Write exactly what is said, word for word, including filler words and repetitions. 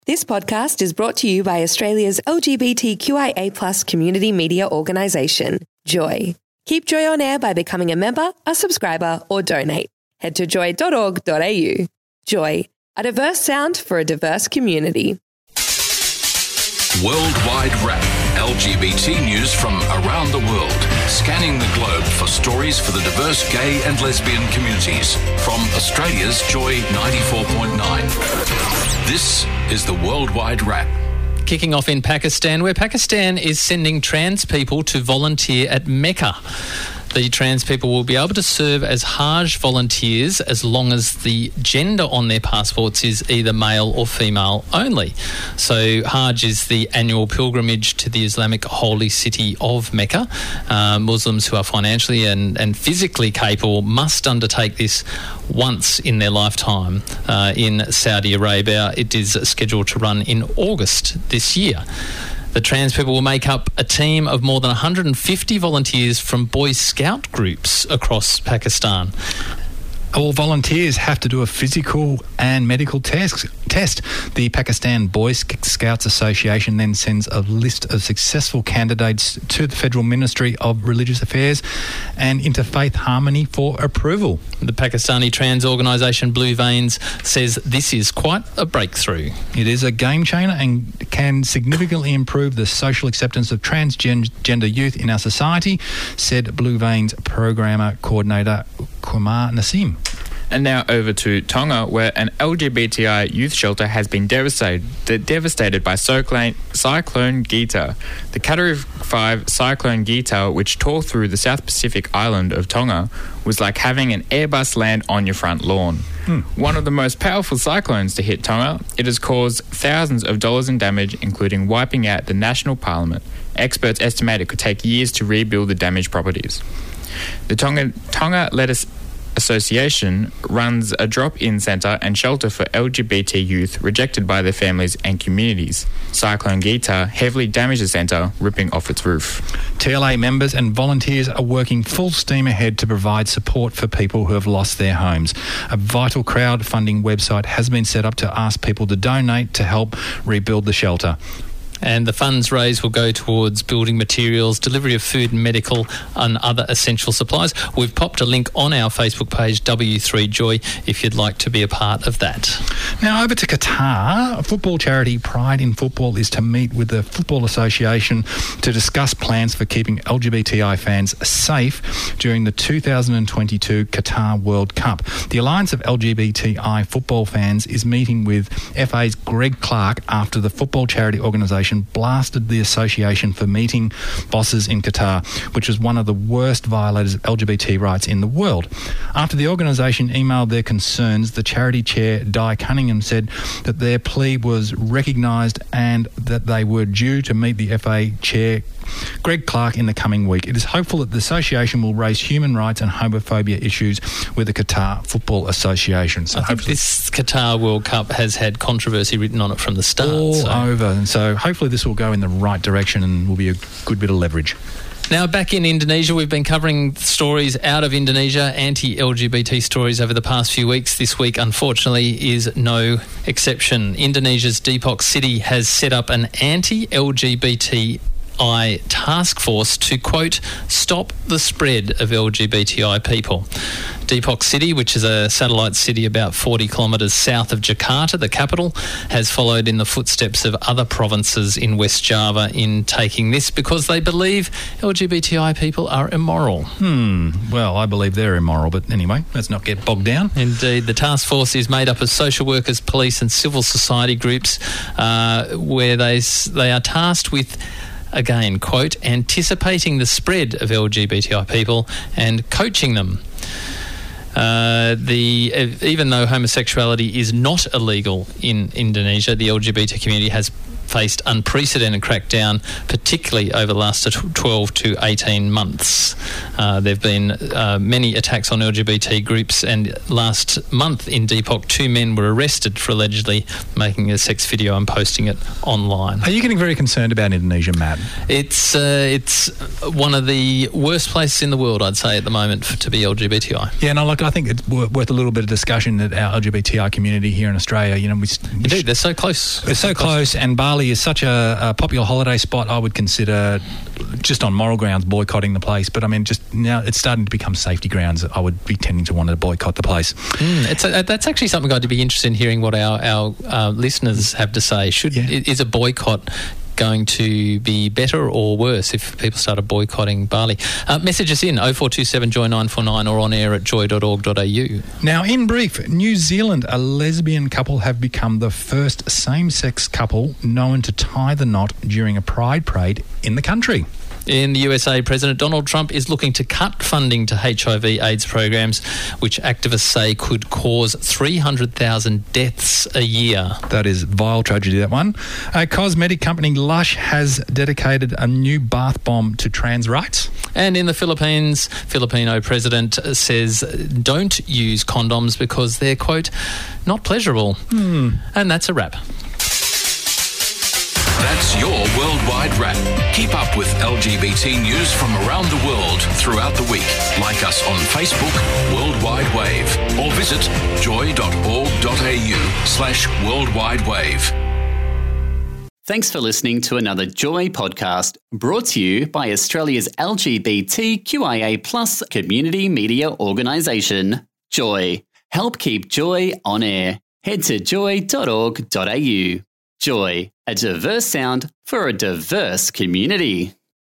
This podcast is brought to you by Australia's L G B T Q I A plus community media organisation, Joy. Keep Joy on air by becoming a member, a subscriber or donate. Head to joy dot org dot a u. Joy, a diverse sound for a diverse community. Worldwide Wrap, L G B T news from around the world, scanning the globe for stories for the diverse gay and lesbian communities. From Australia's Joy ninety-four point nine. This is the Worldwide Wrap. Kicking off in Pakistan, where Pakistan is sending trans people to volunteer at Mecca. The trans people will be able to serve as Hajj volunteers as long as the gender on their passports is either male or female only. So Hajj is the annual pilgrimage to the Islamic holy city of Mecca. Uh, Muslims who are financially and, and physically capable must undertake this once in their lifetime uh, in Saudi Arabia. It is scheduled to run in August this year. The trans people will make up a team of more than one hundred fifty volunteers from Boy Scout groups across Pakistan. All volunteers have to do a physical and medical test. Test. The Pakistan Boy Scouts Association then sends a list of successful candidates to the Federal Ministry of Religious Affairs and Interfaith Harmony for approval. The Pakistani trans organisation Blue Veins says this is quite a breakthrough. It is a game changer and can significantly improve the social acceptance of transgender youth in our society, said Blue Veins Programmer Coordinator Kumar Nasim. And now over to Tonga, where an L G B T I youth shelter has been devastated, devastated by Cyclone, Cyclone Gita. The Category five Cyclone Gita, which tore through the South Pacific island of Tonga, was like having an Airbus land on your front lawn. Hmm. One of the most powerful cyclones to hit Tonga, it has caused thousands of dollars in damage, including wiping out the national parliament. Experts estimate it could take years to rebuild the damaged properties. The Tonga, Tonga Lettuce Association runs a drop-in centre and shelter for L G B T youth rejected by their families and communities. Cyclone Gita heavily damaged the centre, ripping off its roof. T L A members and volunteers are working full steam ahead to provide support for people who have lost their homes. A vital crowdfunding website has been set up to ask people to donate to help rebuild the shelter. And the funds raised will go towards building materials, delivery of food and medical and other essential supplies. We've popped a link on our Facebook page, W three Joy, if you'd like to be a part of that. Now over to Qatar. Football charity Pride in Football is to meet with the Football Association to discuss plans for keeping L G B T I fans safe during the two thousand twenty-two Qatar World Cup. The Alliance of L G B T I Football Fans is meeting with F A's Greg Clark after the football charity organisation blasted the association for meeting bosses in Qatar, which was one of the worst violators of L G B T rights in the world. After the organisation emailed their concerns, the charity chair, Di Cunningham, said that their plea was recognised and that they were due to meet the F A chair, Greg Clark, in the coming week. It is hopeful that the association will raise human rights and homophobia issues with the Qatar Football Association. So I think this Qatar World Cup has had controversy written on it from the start. All so. over. And so hopefully this will go in the right direction and will be a good bit of leverage. Now, back in Indonesia, we've been covering stories out of Indonesia, anti-L G B T stories over the past few weeks. This week, unfortunately, is no exception. Indonesia's Depok City has set up an anti-L G B T I task force to, quote, stop the spread of L G B T I people. Depok City, which is a satellite city about forty kilometres south of Jakarta, the capital, has followed in the footsteps of other provinces in West Java in taking this because they believe L G B T I people are immoral. Hmm. Well, I believe they're immoral, but anyway, let's not get bogged down. Indeed. The task force is made up of social workers, police and civil society groups uh, where they they are tasked with, again, quote, anticipating the spread of L G B T I people and coaching them. Uh, the even though homosexuality is not illegal in Indonesia, the L G B T community has faced unprecedented crackdown, particularly over the last twelve to eighteen months. Uh, there have been uh, many attacks on L G B T groups, and last month in Depok, two men were arrested for allegedly making a sex video and posting it online. Are you getting very concerned about Indonesia, Matt? It's uh, it's one of the worst places in the world, I'd say, at the moment for, to be L G B T I. Yeah, no, look, I think it's worth a little bit of discussion that our L G B T I community here in Australia, you know, we, we Indeed, they're so close. They're so close, and Bali is such a, a popular holiday spot. I would consider, just on moral grounds, boycotting the place. But I mean, just now it's starting to become safety grounds. I would be tending to want to boycott the place. Mm, it's a, that's actually something I'd be interested in hearing what our, our uh, listeners have to say. Should yeah. Is a boycott going to be better or worse if people started boycotting Bali? Uh, message us in oh four two seven joy nine four nine or on air at joy dot org dot a u. Now, in brief, New Zealand, a lesbian couple have become the first same-sex couple known to tie the knot during a pride parade in the country. In the U S A, President Donald Trump is looking to cut funding to H I V AIDS programs, which activists say could cause three hundred thousand deaths a year. That is vile tragedy, that one. A cosmetic company, Lush, has dedicated a new bath bomb to trans rights. And in the Philippines, Filipino president says don't use condoms because they're, quote, not pleasurable. Hmm. And that's a wrap. That's your Worldwide Wrap. Keep up with L G B T news from around the world throughout the week. Like us on Facebook, Worldwide Wave, or visit joy dot org dot a u slash worldwide wave. Thanks for listening to another Joy podcast brought to you by Australia's L G B T Q I A plus community media organisation, Joy. Help keep Joy on air. Head to joy dot org dot a u. Joy, a diverse sound for a diverse community.